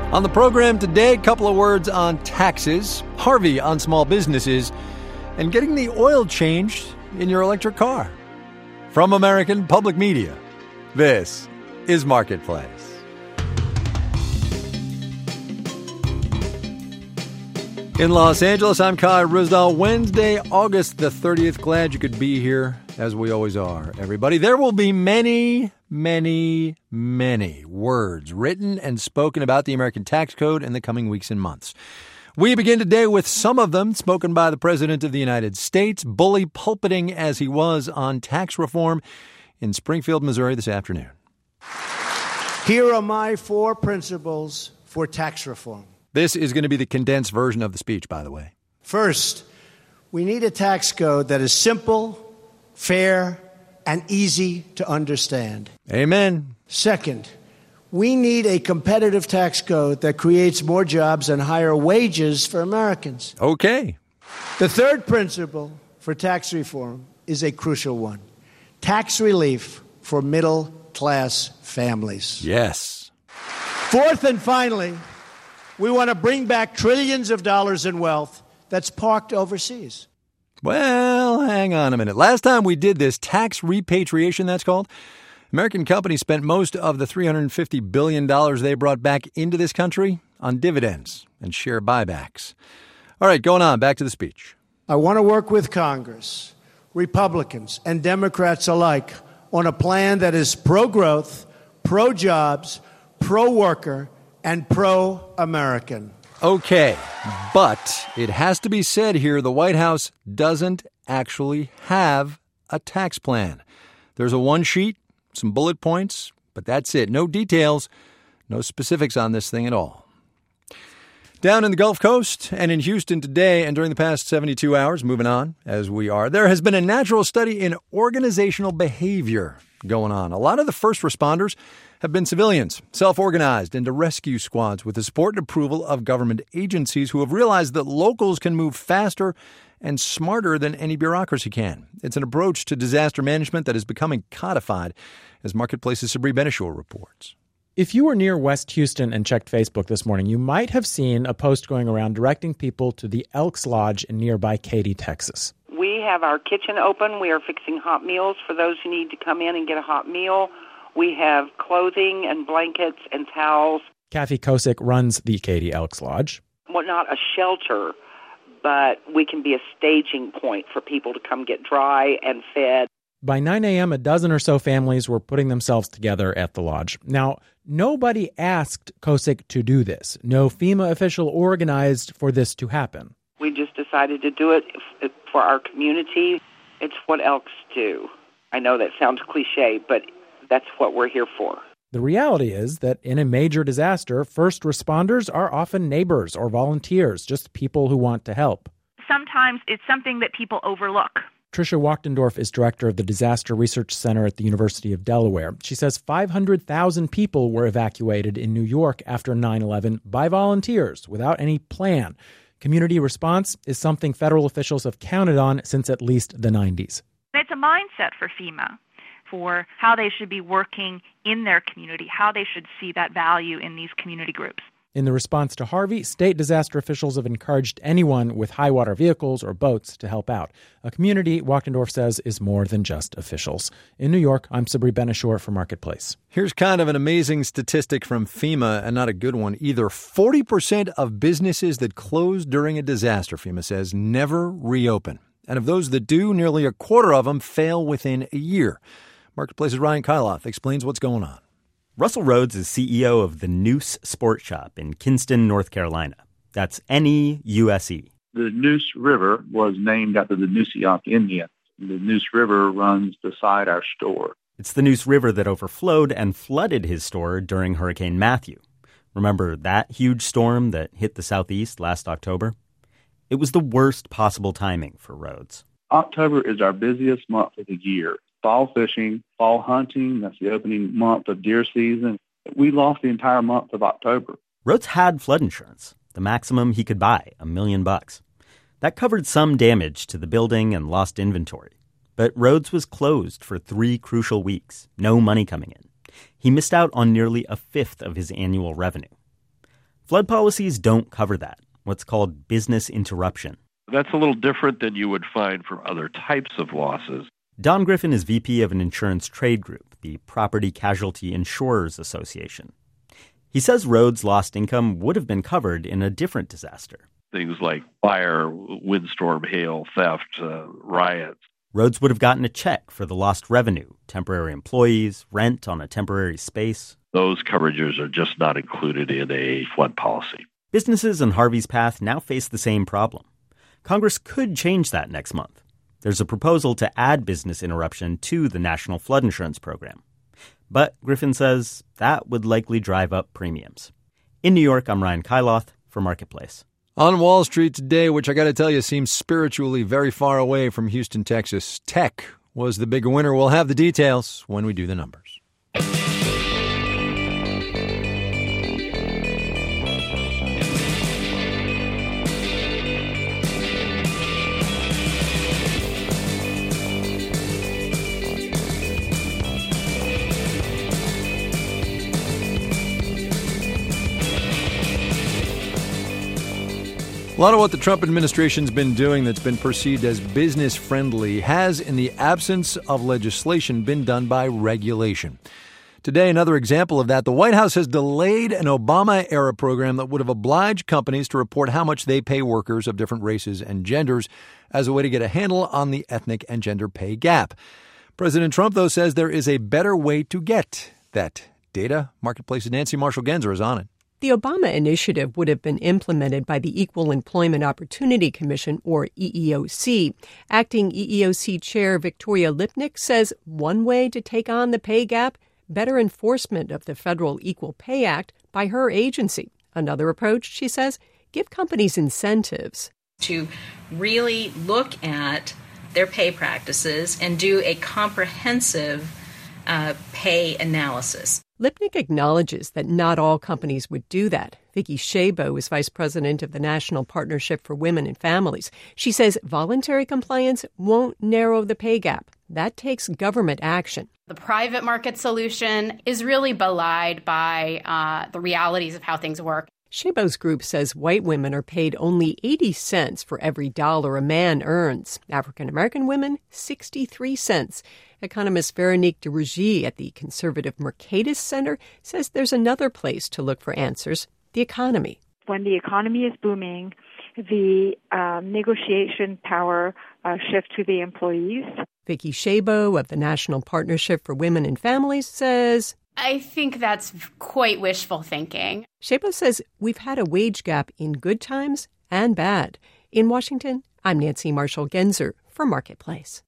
On the program today, a couple of words on taxes, Harvey on small businesses, and getting the oil changed in your electric car. From American Public Media, this is Marketplace. In Los Angeles, I'm Kai Ryssdal. Wednesday, August the 30th. Glad you could be here, as we always are, everybody. There will be many words written and spoken about the American tax code in the coming weeks and months. We begin today with some of them spoken by the President of the United States, bully pulpiting as he was on tax reform in Springfield, Missouri this afternoon. Here are my 4 principles for tax reform. This is going to be the condensed version of the speech, by the way. First, we need a tax code that is simple, fair, and easy to understand. Amen. Second, we need a competitive tax code that creates more jobs and higher wages for Americans. Okay. The third principle for tax reform is a crucial one: tax relief for middle-class families. Yes. Fourth and finally, we want to bring back trillions of dollars in wealth that's parked overseas. Well, hang on a minute. Last time we did this, tax repatriation, that's called, American companies spent most of the $350 billion they brought back into this country on dividends and share buybacks. All right, going on, back to the speech. I want to work with Congress, Republicans and Democrats alike, on a plan that is pro-growth, pro-jobs, pro-worker, and pro-American. Okay, but it has to be said here, the White House doesn't actually have a tax plan. There's a one sheet, some bullet points, but that's it. No details, no specifics on this thing at all. Down in the Gulf Coast and in Houston today and during the past 72 hours, moving on as we are, there has been a natural study in organizational behavior going on. A lot of the first responders have been civilians, self-organized into rescue squads with the support and approval of government agencies who have realized that locals can move faster and smarter than any bureaucracy can. It's an approach to disaster management that is becoming codified, as Marketplace's Sabri Benishur reports. If you were near West Houston and checked Facebook this morning, you might have seen a post going around directing people to the Elks Lodge in nearby Katy, Texas. We have our kitchen open. We are fixing hot meals for those who need to come in and get a hot meal. We have clothing and blankets and towels. Kathy Kosick runs the Katy Elks Lodge. Well, not a shelter, but we can be a staging point for people to come get dry and fed. By 9 a.m., a dozen or so families were putting themselves together at the lodge. Now, nobody asked Kosick to do this. No FEMA official organized for this to happen. We just decided to do it for our community. It's what Elks do. I know that sounds cliche, but that's what we're here for. The reality is that in a major disaster, first responders are often neighbors or volunteers, just people who want to help. Sometimes it's something that people overlook. Tricia Wachtendorf is director of the Disaster Research Center at the University of Delaware. She says 500,000 people were evacuated in New York after 9/11 by volunteers without any plan. Community response is something federal officials have counted on since at least the 90s. It's a mindset for FEMA for how they should be working in their community, how they should see that value in these community groups. In the response to Harvey, state disaster officials have encouraged anyone with high water vehicles or boats to help out. A community, Wachtendorf says, is more than just officials. In New York, I'm Sabri Benishur for Marketplace. Here's kind of an amazing statistic from FEMA, and not a good one either. 40% of businesses that close during a disaster, FEMA says, never reopen. And of those that do, nearly a quarter of them fail within a year. Marketplace's Ryan Kyloff explains what's going on. Russell Rhodes is CEO of the Neuse Sport Shop in Kinston, North Carolina. That's N-E-U-S-E. The Neuse River was named after the Nuseok Indians. The Neuse River runs beside our store. It's the Neuse River that overflowed and flooded his store during Hurricane Matthew. Remember that huge storm that hit the Southeast last October? It was the worst possible timing for Rhodes. October is our busiest month of the year. Fall fishing, fall hunting, that's the opening month of deer season. We lost the entire month of October. Rhodes had flood insurance, the maximum he could buy, $1 million. That covered some damage to the building and lost inventory. But Rhodes was closed for 3 crucial weeks, no money coming in. He missed out on nearly a fifth of his annual revenue. Flood policies don't cover that, what's called business interruption. That's a little different than you would find from other types of losses. Don Griffin is VP of an insurance trade group, the Property Casualty Insurers Association. He says roads' lost income would have been covered in a different disaster. Things like fire, windstorm, hail, theft, riots. Roads would have gotten a check for the lost revenue, temporary employees, rent on a temporary space. Those coverages are just not included in a flood policy. Businesses in Harvey's path now face the same problem. Congress could change that next month. There's a proposal to add business interruption to the National Flood Insurance Program. But Griffin says that would likely drive up premiums. In New York, I'm Ryan Kailath for Marketplace. On Wall Street today, which I got to tell you seems spiritually very far away from Houston, Texas, tech was the big winner. We'll have the details when we do the numbers. A lot of what the Trump administration's been doing that's been perceived as business-friendly has, in the absence of legislation, been done by regulation. Today, another example of that, the White House has delayed an Obama-era program that would have obliged companies to report how much they pay workers of different races and genders as a way to get a handle on the ethnic and gender pay gap. President Trump, though, says there is a better way to get that data. Marketplace's Nancy Marshall-Genzer is on it. The Obama initiative would have been implemented by the Equal Employment Opportunity Commission, or EEOC. Acting EEOC Chair Victoria Lipnick says one way to take on the pay gap, better enforcement of the Federal Equal Pay Act by her agency. Another approach, she says, give companies incentives. To really look at their pay practices and do a comprehensive pay analysis. Lipnick acknowledges that not all companies would do that. Vicki Shabo is vice president of the National Partnership for Women and Families. She says voluntary compliance won't narrow the pay gap. That takes government action. The private market solution is really belied by the realities of how things work. Shabo's group says white women are paid only 80 cents for every dollar a man earns. African-American women, 63 cents. Economist Veronique de Rougy at the conservative Mercatus Center says there's another place to look for answers, the economy. When the economy is booming, the negotiation power shifts to the employees. Vicki Shabo of the National Partnership for Women and Families says, I think that's quite wishful thinking. Shabo says we've had a wage gap in good times and bad. In Washington, I'm Nancy Marshall-Genzer for Marketplace.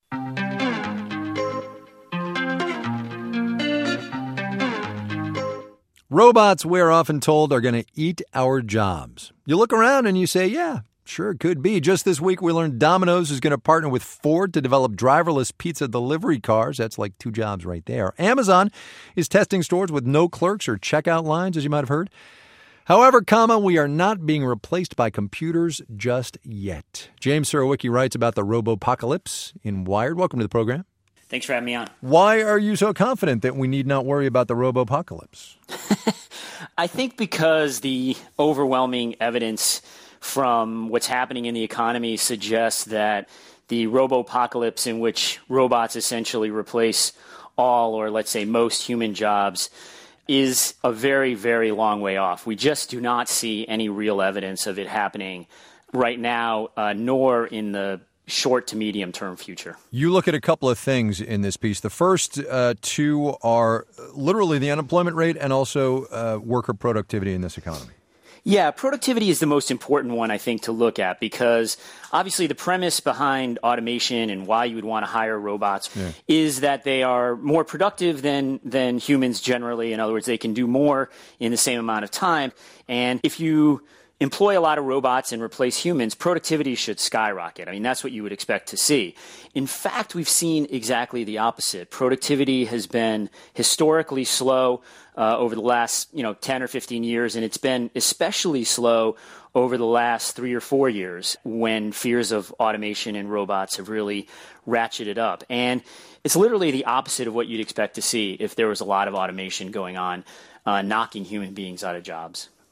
Robots, we're often told, are going to eat our jobs. You look around and you say, yeah, sure, it could be. Just this week, we learned Domino's is going to partner with Ford to develop driverless pizza delivery cars. That's like 2 jobs right there. Amazon is testing stores with no clerks or checkout lines, as you might have heard. However, we are not being replaced by computers just yet. James Surowiecki writes about the robopocalypse in Wired. Welcome to the program. Thanks for having me on. Why are you so confident that we need not worry about the robopocalypse? I think because the overwhelming evidence from what's happening in the economy suggests that the robopocalypse, in which robots essentially replace all, or let's say most, human jobs, is a very, very long way off. We just do not see any real evidence of it happening right now, nor in the short to medium term future. You look at a couple of things in this piece. The first two are literally the unemployment rate and also worker productivity in this economy. Yeah, productivity is the most important one, I think, to look at, because obviously the premise behind automation and why you would want to hire robots is that they are more productive than humans generally. In other words, they can do more in the same amount of time. And if you employ a lot of robots and replace humans, productivity should skyrocket. I mean, that's what you would expect to see. In fact, we've seen exactly the opposite. Productivity has been historically slow over the last 10 or 15 years, and it's been especially slow over the last 3 or 4 years when fears of automation and robots have really ratcheted up. And it's literally the opposite of what you'd expect to see if there was a lot of automation going on, knocking human beings out of jobs.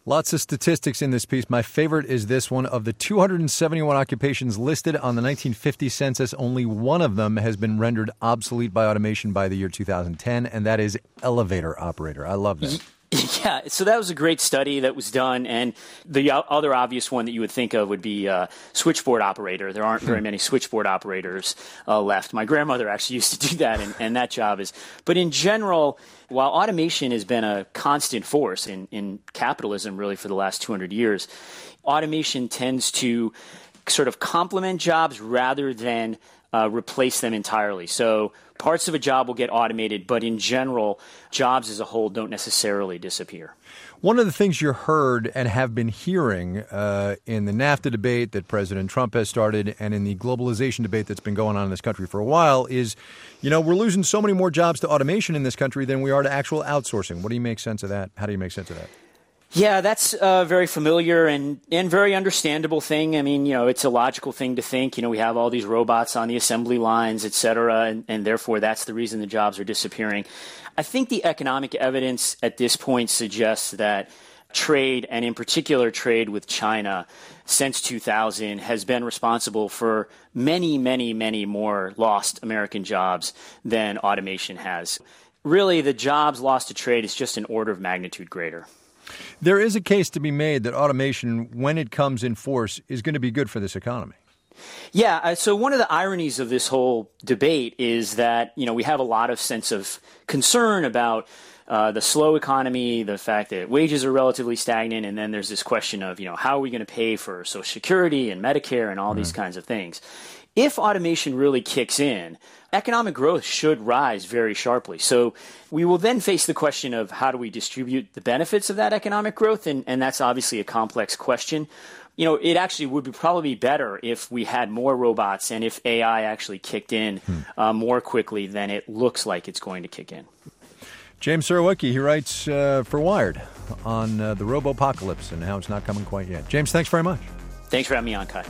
Lots of statistics in this piece. My favorite is this one. Of the 271 occupations listed on the 1950 census, only one of them has been rendered obsolete by automation by the year 2010, and that is elevator operator. I love that. Yeah, so that was a great study that was done, and the other obvious one that you would think of would be switchboard operator. There aren't very many switchboard operators left. My grandmother actually used to do that, and that job is. But in general, while automation has been a constant force in capitalism really for the last 200 years, automation tends to sort of complement jobs rather than replace them entirely. So parts of a job will get automated, but in general, jobs as a whole don't necessarily disappear. One of the things you heard and have been hearing in the NAFTA debate that President Trump has started and in the globalization debate that's been going on in this country for a while is, we're losing so many more jobs to automation in this country than we are to actual outsourcing. What do you make sense of that? How do you make sense of that? Yeah, that's a very familiar and very understandable thing. I mean, it's a logical thing to think. We have all these robots on the assembly lines, et cetera, and therefore that's the reason the jobs are disappearing. I think the economic evidence at this point suggests that trade, and in particular trade with China, since 2000 has been responsible for many, many, many more lost American jobs than automation has. Really, the jobs lost to trade is just an order of magnitude greater. There is a case to be made that automation, when it comes in force, is going to be good for this economy. Yeah. So one of the ironies of this whole debate is that, we have a lot of sense of concern about the slow economy, the fact that wages are relatively stagnant. And then there's this question of, how are we going to pay for Social Security and Medicare and all these kinds of things? If automation really kicks in, economic growth should rise very sharply. So we will then face the question of how do we distribute the benefits of that economic growth? And that's obviously a complex question. It actually would probably be better if we had more robots and if AI actually kicked in more quickly than it looks like it's going to kick in. James Surowiecki, he writes for Wired on the robo-apocalypse and how it's not coming quite yet. James, thanks very much. Thanks for having me on, Kai.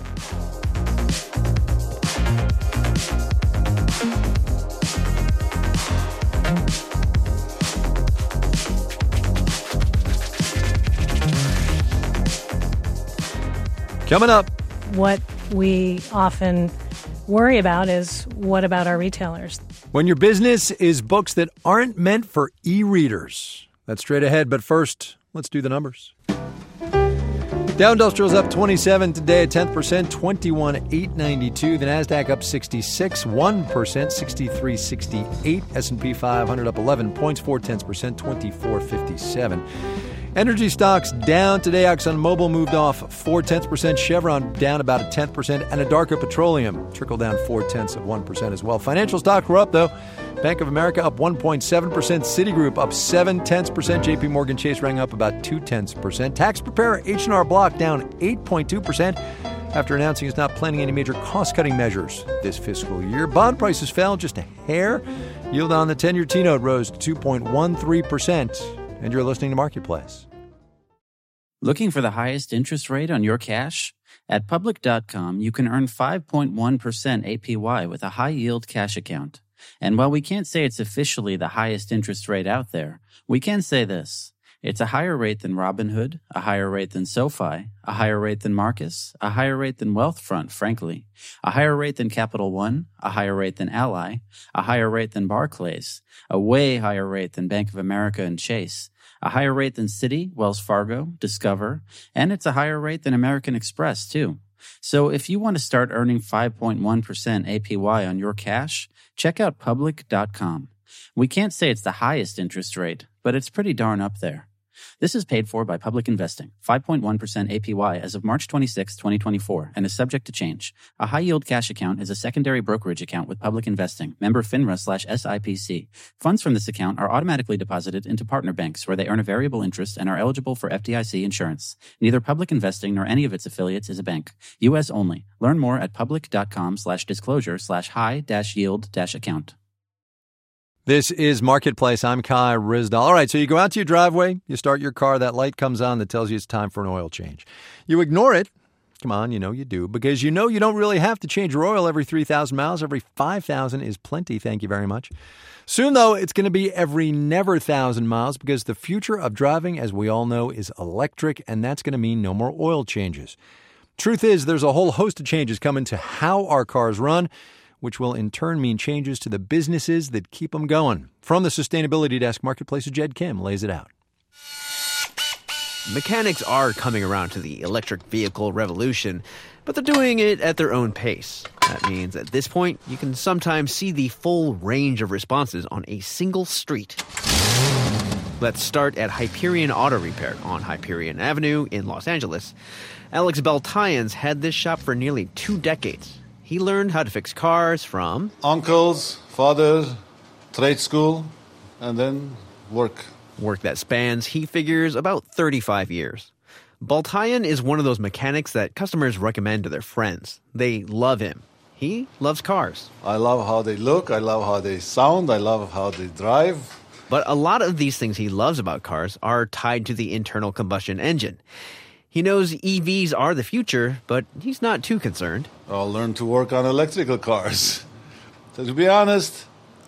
Coming up. What we often worry about is, what about our retailers? When your business is books that aren't meant for e-readers. That's straight ahead, but first, let's do the numbers. Dow Industrial's up 27 today, a 10%, 21,892. The Nasdaq up 66, 1%, 63.68. S&P 500 up 11 points, 0.4%, 24.57. Energy stocks down today. ExxonMobil moved off 0.4%. Chevron down about 0.1%. Anadarko Petroleum trickled down 0.4% as well. Financial stocks were up, though. Bank of America up 1.7%. Citigroup up 0.7%. J.P. Morgan Chase rang up about 0.2%. Tax preparer H&R Block down 8.2% after announcing it's not planning any major cost-cutting measures this fiscal year. Bond prices fell just a hair. Yield on the 10-year T-note rose to 2.13%. And you're listening to Marketplace. Looking for the highest interest rate on your cash? At Public.com, you can earn 5.1% APY with a high-yield cash account. And while we can't say it's officially the highest interest rate out there, we can say this. It's a higher rate than Robinhood, a higher rate than SoFi, a higher rate than Marcus, a higher rate than Wealthfront, frankly, a higher rate than Capital One, a higher rate than Ally, a higher rate than Barclays, a way higher rate than Bank of America and Chase, a higher rate than Citi, Wells Fargo, Discover, and it's a higher rate than American Express, too. So if you want to start earning 5.1% APY on your cash, check out Public.com. We can't say it's the highest interest rate, but it's pretty darn up there. This is paid for by Public Investing, 5.1% APY as of March 26, 2024, and is subject to change. A high-yield cash account is a secondary brokerage account with Public Investing, member FINRA/SIPC. Funds from this account are automatically deposited into partner banks where they earn a variable interest and are eligible for FDIC insurance. Neither Public Investing nor any of its affiliates is a bank. U.S. only. Learn more at public.com/disclosure/high-yield-account. This is Marketplace. I'm Kai Ryssdal. All right, so you go out to your driveway, you start your car, that light comes on that tells you it's time for an oil change. You ignore it, Come on, you know you do, because you know you don't really have to change your oil every 3,000 miles. Every 5,000 is plenty, thank you very much. Soon, though, it's going to be every never 1,000 miles because the future of driving, as we all know, is electric, and that's going to mean no more oil changes. Truth is, there's a whole host of changes coming to how our cars run, which will in turn mean changes to the businesses that keep them going. From the Sustainability Desk, Marketplace's Jed Kim lays it out. Mechanics are coming around to the electric vehicle revolution, but they're doing it at their own pace. That means at this point, you can sometimes see the full range of responses on a single street. Let's start at Hyperion Auto Repair on Hyperion Avenue in Los Angeles. Alex Beltayans had this shop for nearly 2 decades. He learned how to fix cars from uncles, father, trade school, and then work. Work that spans, he figures, about 35 years. Baltayan is one of those mechanics that customers recommend to their friends. They love him. He loves cars. I love how they look, I love how they sound, I love how they drive. But a lot of these things he loves about cars are tied to the internal combustion engine. He knows EVs are the future, but he's not too concerned. I'll learn to work on electrical cars. So to be honest,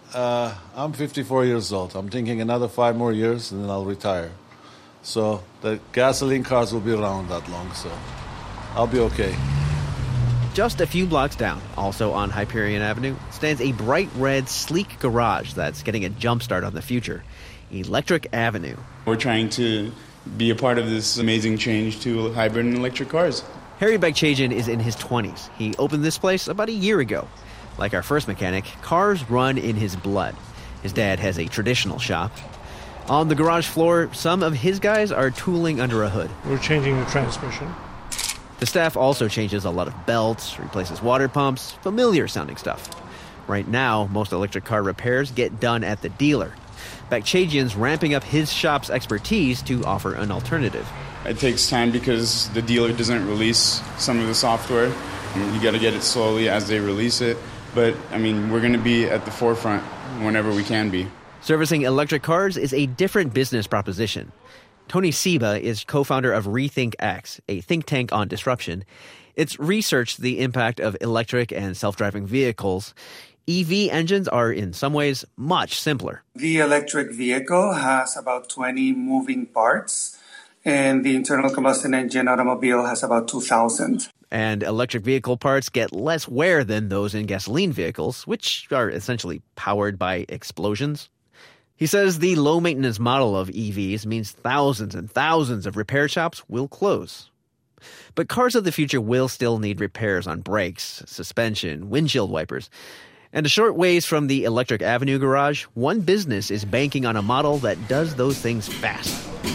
I'm 54 years old. I'm thinking another 5 more years and then I'll retire. So the gasoline cars will be around that long, so I'll be okay. Just a few blocks down, also on Hyperion Avenue, stands a bright red, sleek garage that's getting a jump start on the future. Electric Avenue. We're trying to be a part of this amazing change to hybrid and electric cars. Harry Bekchajian is in his 20s. He opened this place about a year ago. Like our first mechanic, cars run in his blood. His dad has a traditional shop. On the garage floor, some of his guys are tooling under a hood. We're changing the transmission. The staff also changes a lot of belts, replaces water pumps, familiar-sounding stuff. Right now, most electric car repairs get done at the dealer. Bekchajian's ramping up his shop's expertise to offer an alternative. It takes time because the dealer doesn't release some of the software. You got to get it slowly as they release it. But, I mean, we're going to be at the forefront whenever we can be. Servicing electric cars is a different business proposition. Tony Seba is co-founder of Rethink X, a think tank on disruption. It's researched the impact of electric and self-driving vehicles. EV engines are, in some ways, much simpler. The electric vehicle has about 20 moving parts, and the internal combustion engine automobile has about 2,000. And electric vehicle parts get less wear than those in gasoline vehicles, which are essentially powered by explosions. He says the low-maintenance model of EVs means thousands and thousands of repair shops will close. But cars of the future will still need repairs on brakes, suspension, windshield wipers. And a short ways from the Electric Avenue garage, one business is banking on a model that does those things fast.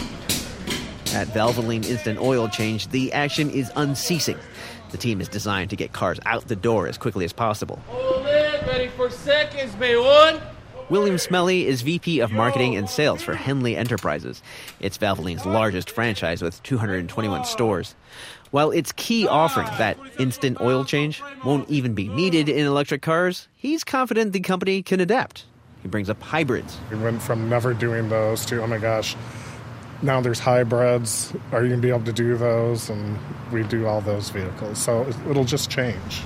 At Valvoline Instant Oil Change, the action is unceasing. The team is designed to get cars out the door as quickly as possible. Hold it, ready for seconds, May 1. William Smelly is VP of Marketing and Sales for Henley Enterprises. It's Valvoline's largest franchise with 221 stores. While its key offering, that instant oil change, won't even be needed in electric cars, he's confident the company can adapt. He brings up hybrids. We went from never doing those to, oh my gosh, now there's hybrids. Are you going to be able to do those? And we do all those vehicles. So it'll just change.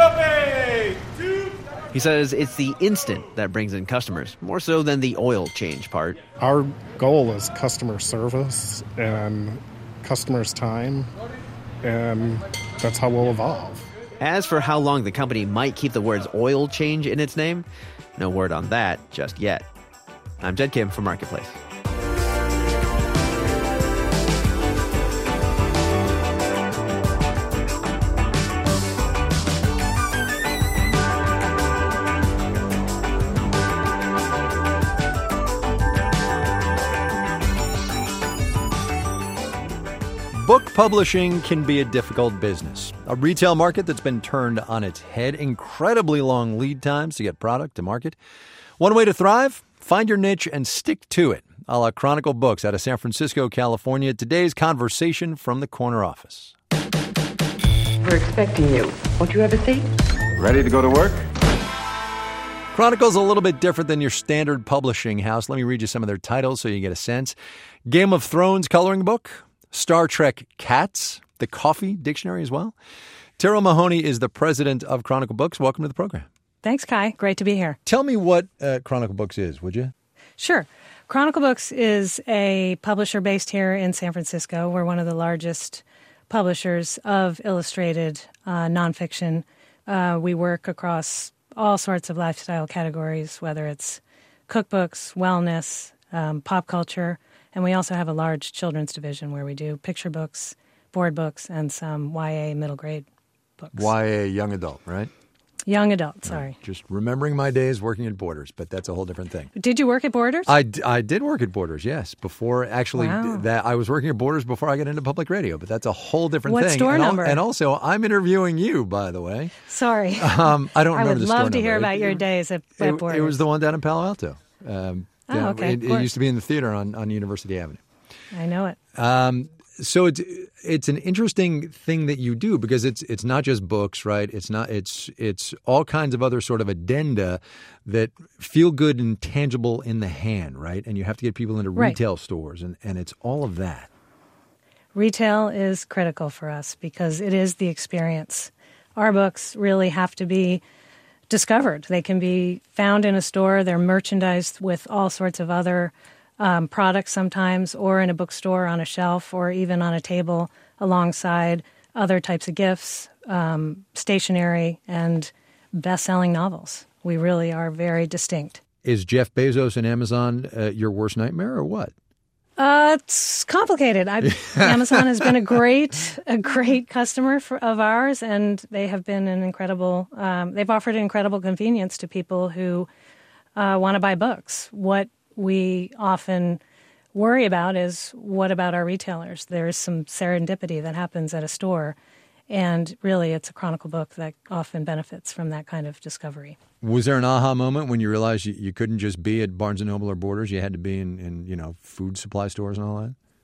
He says it's the instant that brings in customers, more so than the oil change part. Our goal is customer service and customers' time, and that's how we'll evolve. As for how long the company might keep the words oil change in its name, no word on that just yet. I'm Jed Kim for Marketplace. Book publishing can be a difficult business. A retail market that's been turned on its head, incredibly long lead times to get product to market. One way to thrive? Find your niche and stick to it. A la Chronicle Books out of San Francisco, California. Today's conversation from the corner office. We're expecting you. Won't you have a seat? Ready to go to work? Chronicle's a little bit different than your standard publishing house. Let me read you some of their titles so you get a sense. Game of Thrones coloring book, Star Trek Cats, the Coffee Dictionary as well. Terrell Mahoney is the president of Chronicle Books. Welcome to the program. Thanks, Kai. Great to be here. Tell me what Chronicle Books is, would you? Sure. Chronicle Books is a publisher based here in San Francisco. We're one of the largest publishers of illustrated nonfiction. We work across all sorts of lifestyle categories, whether it's cookbooks, wellness, pop culture, and we also have a large children's division where we do picture books, board books, and some YA middle grade books. YA young adult, right? Young adult, sorry. Right. Just remembering my days working at Borders, but that's a whole different thing. Did you work at Borders? I did work at Borders, yes. Before, actually, Wow. I was working at Borders before I got into public radio, but that's a whole different thing. What store number? And also, I'm interviewing you, by the way. Sorry. I don't remember the store number. I would love to hear about your days at Borders. It was the one down in Palo Alto. Okay. It used to be in the theater on University Avenue. I know it. So it's an interesting thing that you do because it's not just books, right? It's all kinds of other sort of addenda that feel good and tangible in the hand, right? And you have to get people into retail stores, and it's all of that. Retail is critical for us because it is the experience. Our books really have to be discovered. They can be found in a store. They're merchandised with all sorts of other products sometimes, or in a bookstore on a shelf, or even on a table alongside other types of gifts, stationery, and best-selling novels. We really are very distinct. Is Jeff Bezos and Amazon your worst nightmare, or what? It's complicated. Amazon has been a great customer of ours, and they have been an incredible. They've offered incredible convenience to people who want to buy books. What we often worry about is what about our retailers? There's some serendipity that happens at a store, and really it's a Chronicle book that often benefits from that kind of discovery. Was there an aha moment when you realized you couldn't just be at Barnes & Noble or Borders? You had to be in food supply stores and all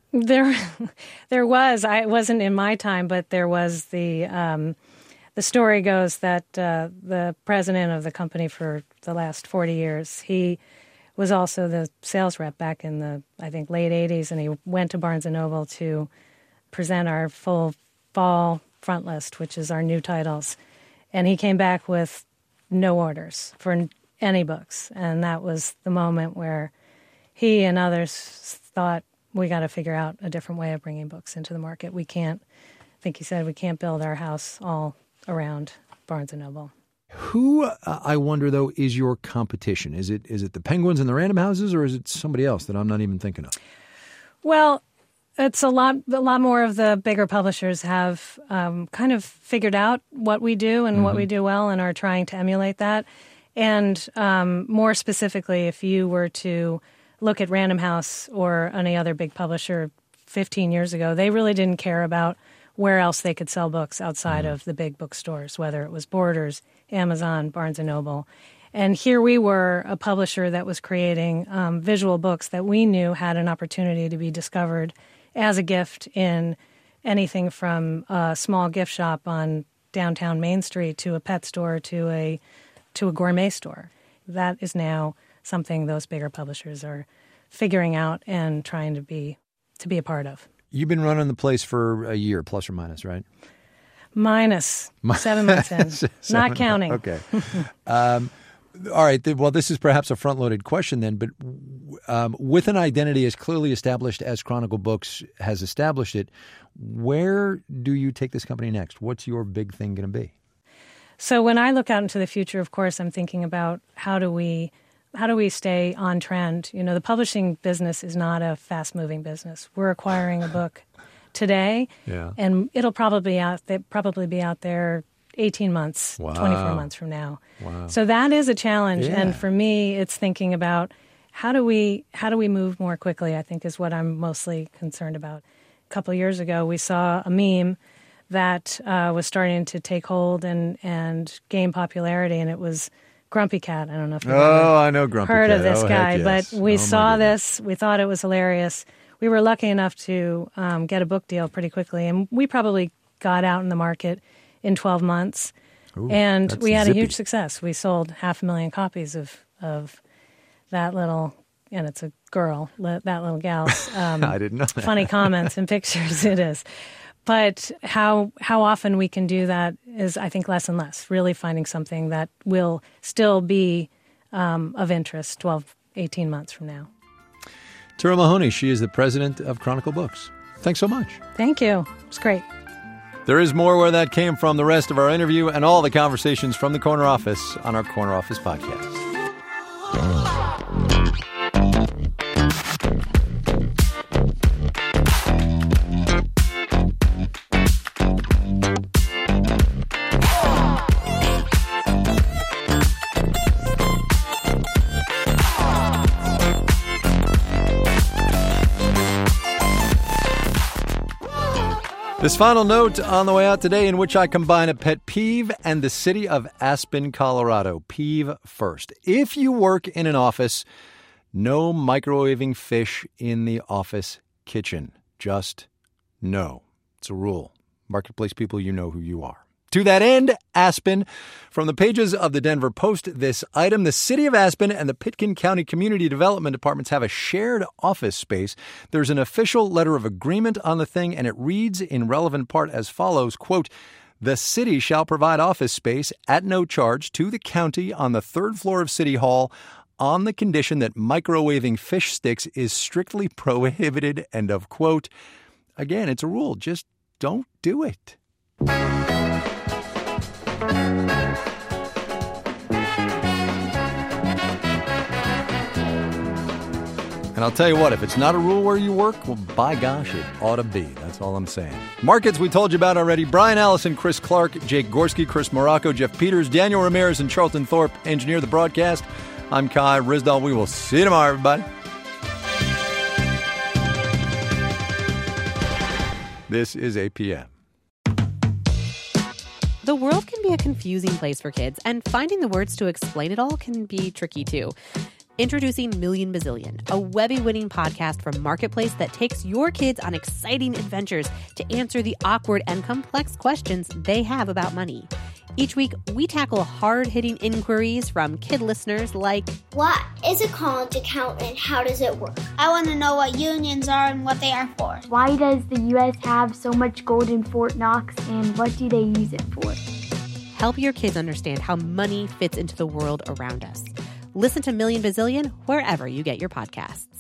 that? There was. It wasn't in my time, but there was the story goes that the president of the company for the last 40 years, he was also the sales rep back in the, I think, late 80s, and he went to Barnes & Noble to present our full fall front list, which is our new titles. And he came back with no orders for any books. And that was the moment where he and others thought, we got to figure out a different way of bringing books into the market. We can't, I think he said, we can't build our house all around Barnes & Noble. Who, I wonder, though, is your competition? Is it the Penguins and the Random Houses, or is it somebody else that I'm not even thinking of? Well, it's a lot more of the bigger publishers have kind of figured out what we do and what we do well and are trying to emulate that. And more specifically, if you were to look at Random House or any other big publisher 15 years ago, they really didn't care about where else they could sell books outside of the big bookstores, whether it was Borders, Amazon, Barnes & Noble. And here we were, a publisher that was creating visual books that we knew had an opportunity to be discovered as a gift in anything from a small gift shop on downtown Main Street to a pet store to a gourmet store. That is now something those bigger publishers are figuring out and trying to be a part of. You've been running the place for a year, plus or minus, right? Minus 7 months in, not counting. Okay. All right. Well, this is perhaps a front-loaded question then, but with an identity as clearly established as Chronicle Books has established it, where do you take this company next? What's your big thing going to be? So when I look out into the future, of course, I'm thinking about how do we stay on trend? You know, the publishing business is not a fast-moving business. We're acquiring a book today, and it'll probably be out there 18 months, 24 months from now. Wow. So that is a challenge, and for me, it's thinking about how do we move more quickly, I think, is what I'm mostly concerned about. A couple of years ago, we saw a meme that was starting to take hold and gain popularity, and it was Grumpy Cat. I don't know if you've I know Grumpy heard Cat. of this guy, yes. But we saw this. We thought it was hilarious. We were lucky enough to get a book deal pretty quickly, and we probably got out in the market in 12 months. Ooh, and we had zippy. a huge success. We sold 500,000 copies of that little and it's a girl, that little gal's I didn't know that. funny comments and pictures. It is. But how often we can do that is, I think, less and less, really finding something that will still be of interest 12, 18 months from now. Tara Mahoney, she is the president of Chronicle Books. Thanks so much. Thank you. It's great. There is more where that came from, the rest of our interview, and all the conversations from the Corner Office on our Corner Office podcast. This final note on the way out today, in which I combine a pet peeve and the city of Aspen, Colorado. Peeve first. If you work in an office, no microwaving fish in the office kitchen. Just no. It's a rule. Marketplace people, you know who you are. To that end, Aspen, from the pages of the Denver Post, this item: the city of Aspen and the Pitkin County Community Development Departments have a shared office space. There's an official letter of agreement on the thing, and it reads in relevant part as follows, quote, "The city shall provide office space at no charge to the county on the third floor of City Hall on the condition that microwaving fish sticks is strictly prohibited," end of quote. Again, it's a rule. Just don't do it. And I'll tell you what, if it's not a rule where you work, well, by gosh, it ought to be. That's all I'm saying. Markets we told you about already. Brian Allison, Chris Clark, Jake Gorski, Chris Morocco, Jeff Peters, Daniel Ramirez, and Charlton Thorpe engineer the broadcast. I'm Kai Ryssdal. We will see you tomorrow, everybody. This is APM. The world can be a confusing place for kids, and finding the words to explain it all can be tricky too. Introducing Million Bazillion, a Webby-winning podcast from Marketplace that takes your kids on exciting adventures to answer the awkward and complex questions they have about money. Each week, we tackle hard-hitting inquiries from kid listeners like, what is a college account and how does it work? I want to know what unions are and what they are for. Why does the U.S. have so much gold in Fort Knox, and what do they use it for? Help your kids understand how money fits into the world around us. Listen to Million Bazillion wherever you get your podcasts.